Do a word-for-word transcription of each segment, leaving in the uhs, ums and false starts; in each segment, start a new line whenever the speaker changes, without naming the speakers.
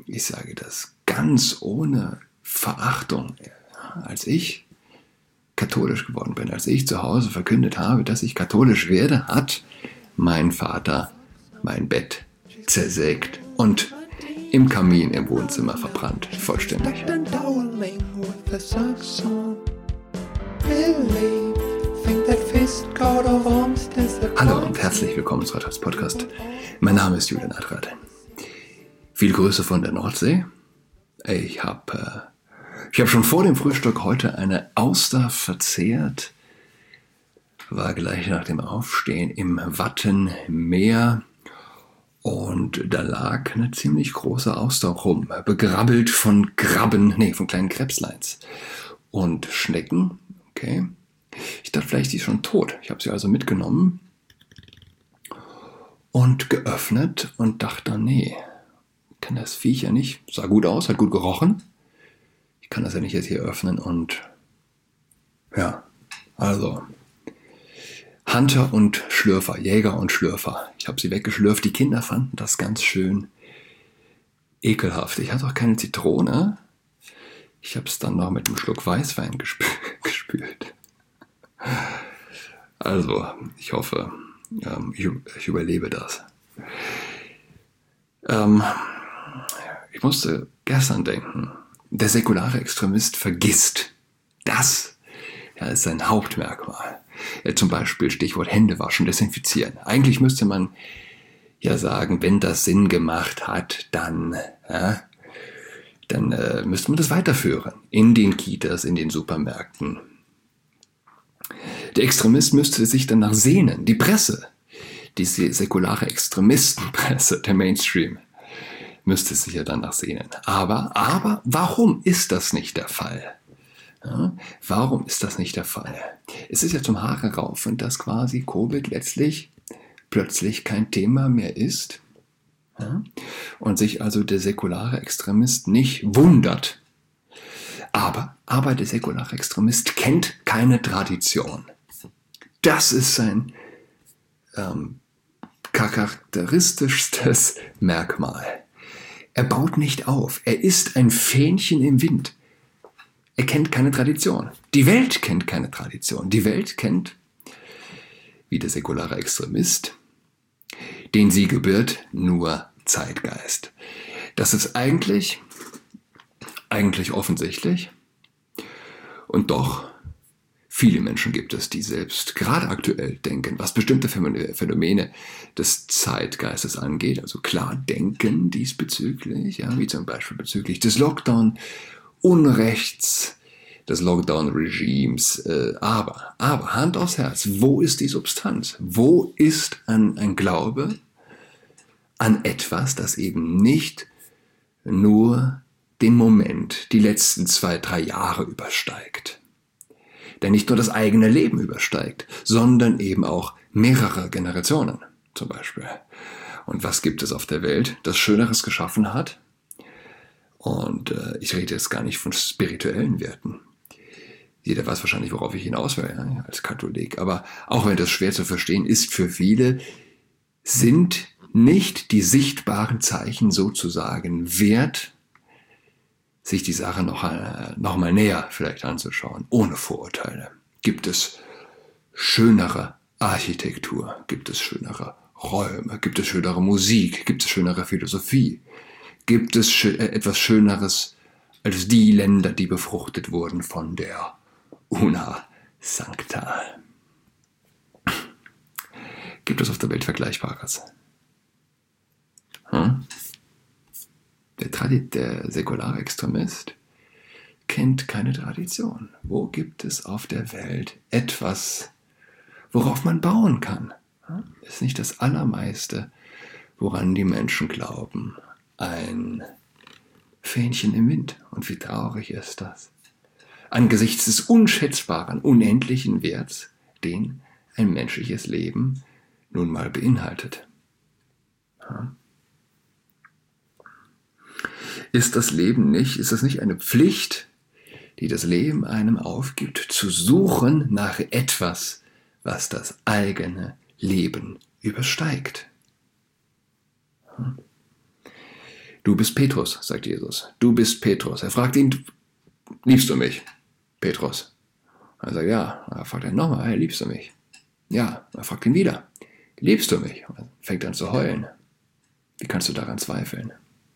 ich sage das ganz ohne Verachtung, als ich katholisch geworden bin, als ich zu Hause verkündet habe, dass ich katholisch werde, hat mein Vater mein Bett zersägt und im Kamin im Wohnzimmer verbrannt, vollständig. Hallo und herzlich willkommen zu Adrat's Podcast. Mein Name ist Julian Adrat. Viele Grüße von der Nordsee. Ich habe äh, ich hab schon vor dem Frühstück heute eine Auster verzehrt. War gleich nach dem Aufstehen im Wattenmeer. Und da lag eine ziemlich große Auster rum, begrabbelt von Krabben, nee, von kleinen Krebsleins und Schnecken. Okay. Ich dachte, vielleicht ist sie schon tot. Ich habe sie also mitgenommen und geöffnet und dachte, nee, ich kann das Viech ja nicht. Sah gut aus, hat gut gerochen. Ich kann das ja nicht jetzt hier öffnen und ja, also Hunter und Schlürfer, Jäger und Schlürfer. Ich habe sie weggeschlürft. Die Kinder fanden das ganz schön ekelhaft. Ich hatte auch keine Zitrone. Ich habe es dann noch mit einem Schluck Weißwein gespü- gespült. Also, ich hoffe, ähm, ich, ich überlebe das. Ähm, ich musste gestern denken, der säkulare Extremist vergisst. Das ja, ist sein Hauptmerkmal. Ja, zum Beispiel Stichwort Hände waschen, desinfizieren. Eigentlich müsste man ja sagen, wenn das Sinn gemacht hat, dann, ja, dann äh, müsste man das weiterführen. In den Kitas, in den Supermärkten. Der Extremist müsste sich danach sehnen. Die Presse, diese säkulare Extremistenpresse, der Mainstream, müsste sich ja danach sehnen. Aber, aber, warum ist das nicht der Fall? Ja, warum ist das nicht der Fall? Es ist ja zum Haare raufen, dass quasi Covid letztlich plötzlich kein Thema mehr ist. Ja, und sich also der säkulare Extremist nicht wundert. Aber, aber der säkulare Extremist kennt keine Tradition. Das ist sein ähm, charakteristischstes Merkmal. Er baut nicht auf. Er ist ein Fähnchen im Wind. Er kennt keine Tradition. Die Welt kennt keine Tradition. Die Welt kennt, wie der säkulare Extremist, den sie gebiert, nur Zeitgeist. Das ist eigentlich, eigentlich offensichtlich. Und doch, viele Menschen gibt es, die selbst gerade aktuell denken, was bestimmte Phänomene des Zeitgeistes angeht, also klar denken diesbezüglich, ja, wie zum Beispiel bezüglich des Lockdown, Unrechts, des Lockdown-Regimes. Äh, aber, aber, Hand aufs Herz, wo ist die Substanz? Wo ist ein, ein Glaube an etwas, das eben nicht nur den Moment, die letzten zwei, drei Jahre übersteigt? Der nicht nur das eigene Leben übersteigt, sondern eben auch mehrere Generationen zum Beispiel. Und was gibt es auf der Welt, das Schöneres geschaffen hat? Und äh, ich rede jetzt gar nicht von spirituellen Werten. Jeder weiß wahrscheinlich, worauf ich hinaus will, ja, als Katholik. Aber auch wenn das schwer zu verstehen ist für viele, sind nicht die sichtbaren Zeichen sozusagen wert, sich die Sache noch, äh, noch mal näher vielleicht anzuschauen, ohne Vorurteile. Gibt es schönere Architektur? Gibt es schönere Räume? Gibt es schönere Musik? Gibt es schönere Philosophie? Gibt es sch- äh, etwas Schöneres als die Länder, die befruchtet wurden von der Una Sancta? Gibt es auf der Welt Vergleichbares? Hm? Der, Tradi- der säkulare Extremist kennt keine Tradition. Wo gibt es auf der Welt etwas, worauf man bauen kann? Hm? Ist nicht das Allermeiste, woran die Menschen glauben, ein Fähnchen im Wind? Und wie traurig ist das? Angesichts des unschätzbaren, unendlichen Werts, den ein menschliches Leben nun mal beinhaltet. Hm? Ist das Leben nicht, ist das nicht eine Pflicht, die das Leben einem aufgibt, zu suchen nach etwas, was das eigene Leben übersteigt? Du bist Petrus, sagt Jesus. Du bist Petrus. Er fragt ihn, liebst du mich, Petrus? Er sagt, ja. Er fragt ihn nochmal, hey, liebst du mich? Ja. Er fragt ihn wieder, liebst du mich? Er fängt an zu heulen. Wie kannst du daran zweifeln?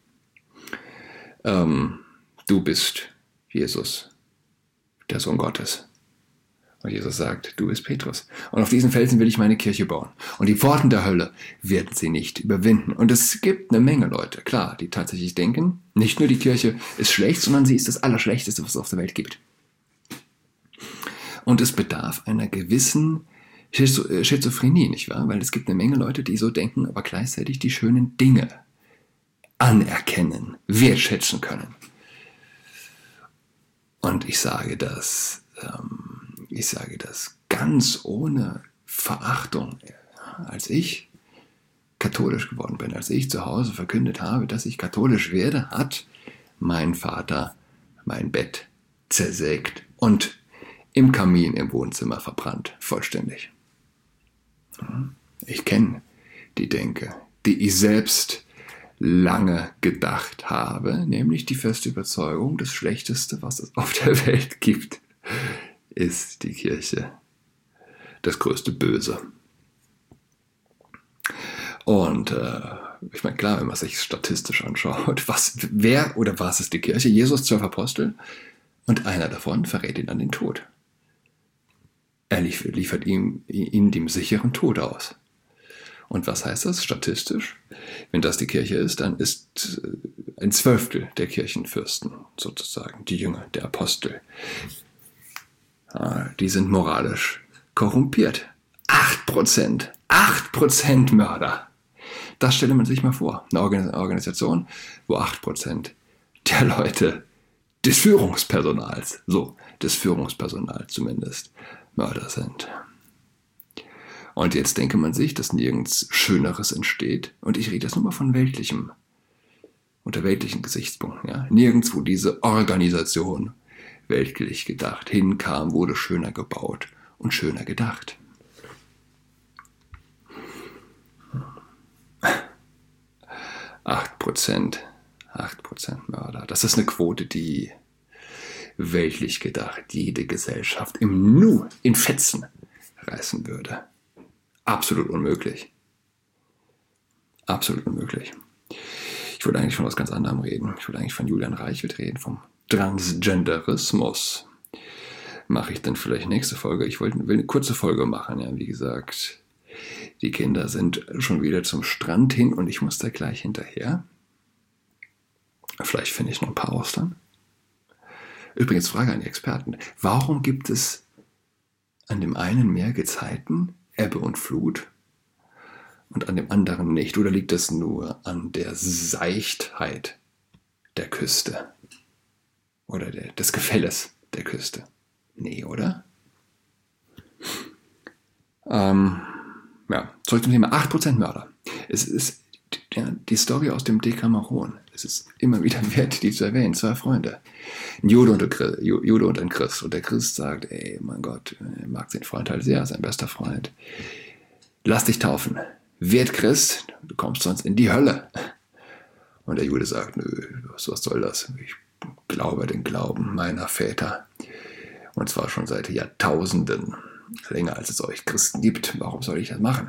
Ähm, du bist Jesus, der Sohn Gottes. Und Jesus sagt, du bist Petrus. Und auf diesen Felsen will ich meine Kirche bauen. Und die Pforten der Hölle werden sie nicht überwinden. Und es gibt eine Menge Leute, klar, die tatsächlich denken, nicht nur die Kirche ist schlecht, sondern sie ist das Allerschlechteste, was es auf der Welt gibt. Und es bedarf einer gewissen Schizophrenie, nicht wahr? Weil es gibt eine Menge Leute, die so denken, aber gleichzeitig die schönen Dinge anerkennen, wertschätzen können. Und ich sage das, ähm, ich sage das ganz ohne Verachtung. Als ich katholisch geworden bin, als ich zu Hause verkündet habe, dass ich katholisch werde, hat mein Vater mein Bett zersägt und im Kamin im Wohnzimmer verbrannt, vollständig. Ich kenne die Denke, die ich selbst lange gedacht habe, nämlich die feste Überzeugung, das Schlechteste, was es auf der Welt gibt, ist die Kirche. Das größte Böse. Und äh, ich meine, klar, wenn man sich statistisch anschaut, was, wer oder was ist die Kirche? Jesus, zwölf Apostel, und einer davon verrät ihn an den Tod. Er liefert ihm, ihm dem sicheren Tod aus. Und was heißt das statistisch? Wenn das die Kirche ist, dann ist ein Zwölftel der Kirchenfürsten sozusagen, die Jünger, der Apostel. Die sind moralisch korrumpiert. Acht Prozent. Acht Prozent Mörder. Das stelle man sich mal vor. Eine Organisation, wo acht Prozent der Leute, des Führungspersonals, so, des Führungspersonals zumindest, Mörder sind. Und jetzt denke man sich, dass nirgends Schöneres entsteht. Und ich rede jetzt nur mal von weltlichem, unter weltlichen Gesichtspunkten. Ja? Nirgends, wo diese Organisation weltlich gedacht hinkam, wurde schöner gebaut und schöner gedacht. Acht Prozent, acht Prozent Mörder. Das ist eine Quote, die weltlich gedacht jede Gesellschaft im Nu, in Fetzen reißen würde. Absolut unmöglich. Absolut unmöglich. Ich wollte eigentlich von was ganz anderem reden. Ich wollte eigentlich von Julian Reichelt reden, vom Transgenderismus. Mache ich dann vielleicht nächste Folge. Ich wollte, will eine kurze Folge machen. Ja, wie gesagt, die Kinder sind schon wieder zum Strand hin und ich muss da gleich hinterher. Vielleicht finde ich noch ein paar Austern. Übrigens, Frage an die Experten. Warum gibt es an dem einen mehr Gezeiten, Ebbe und Flut, und an dem anderen nicht? Oder liegt das nur an der Seichtheit der Küste? Oder der, des Gefälles der Küste? Nee, oder? Ähm, ja, zurück zum Thema. acht Prozent Mörder. Es ist ja, die Story aus dem Decameron. Es ist immer wieder wert, die zu erwähnen. Zwei Freunde. Ein Jude und ein, Christ, Jude und ein Christ. Und der Christ sagt, ey, mein Gott, er mag den Freund halt sehr, sein bester Freund. Lass dich taufen. Werd Christ, du kommst sonst in die Hölle. Und der Jude sagt, nö, was, was soll das? Ich glaube den Glauben meiner Väter. Und zwar schon seit Jahrtausenden. Länger als es euch Christen gibt. Warum soll ich das machen?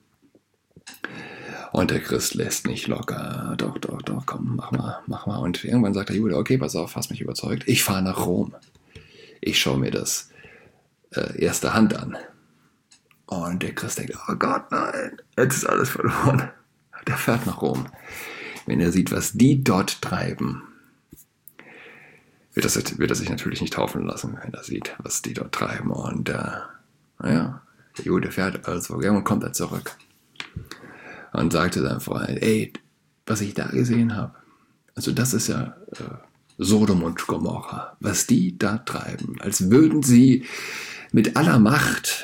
Und der Christ lässt nicht locker. Doch, doch, doch, komm, mach mal, mach mal. Und irgendwann sagt der Jude, okay, pass auf, hast mich überzeugt. Ich fahre nach Rom. Ich schaue mir das äh, erste Hand an. Und der Christ denkt, oh Gott, nein, jetzt ist alles verloren. Der fährt nach Rom. Wenn er sieht, was die dort treiben, wird, das, wird er sich natürlich nicht taufen lassen, wenn er sieht, was die dort treiben. Und äh, naja, der Jude fährt also, irgendwann kommt er zurück. Und sagte seinem Freund, ey, was ich da gesehen habe, also das ist ja äh, Sodom und Gomorra, was die da treiben, als würden sie mit aller Macht,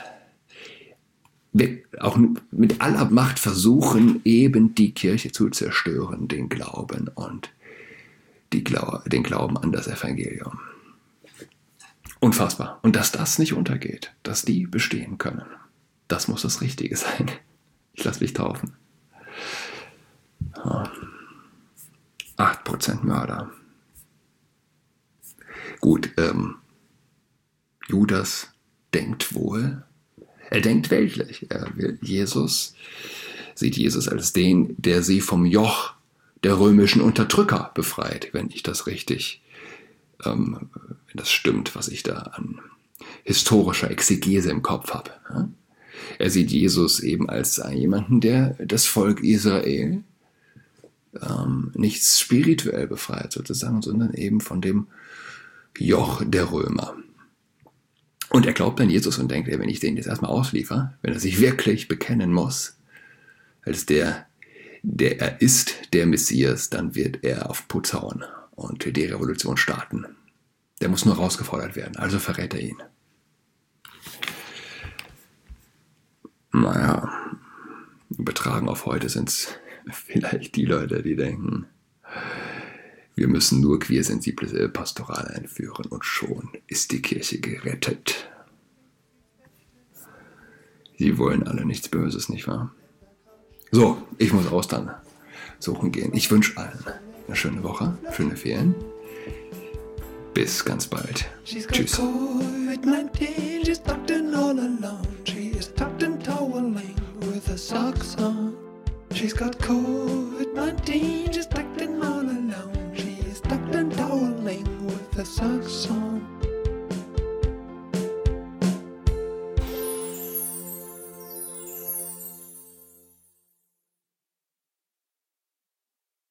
auch mit aller Macht versuchen, eben die Kirche zu zerstören, den Glauben und die Glau- den Glauben an das Evangelium. Unfassbar. Und dass das nicht untergeht, dass die bestehen können, das muss das Richtige sein. Ich lasse mich taufen. acht Prozent Mörder. Gut, ähm, Judas denkt wohl, er denkt weltlich. Er will Jesus, sieht Jesus als den, der sie vom Joch der römischen Unterdrücker befreit, wenn ich das richtig, ähm, wenn das stimmt, was ich da an historischer Exegese im Kopf habe. Ja? Er sieht Jesus eben als jemanden, der das Volk Israel ähm, nicht spirituell befreit sozusagen, sondern eben von dem Joch der Römer. Und er glaubt an Jesus und denkt, ey, wenn ich den jetzt erstmal ausliefer, wenn er sich wirklich bekennen muss, als der, der er ist, der Messias, dann wird er auf Putz hauen und die Revolution starten. Der muss nur rausgefordert werden, also verrät er ihn. Naja, übertragen auf heute sind es vielleicht die Leute, die denken, wir müssen nur queersensible Pastoral einführen und schon ist die Kirche gerettet. Sie wollen alle nichts Böses, nicht wahr? So, ich muss Austern suchen gehen. Ich wünsche allen eine schöne Woche, schöne Ferien. Bis ganz bald. Tschüss.
covid nineteen, she's tucked in all alone. She is tucked in toweling with her socks on. She's got covid nineteen, she's tucked in all alone. She is tucked in toweling with her socks on.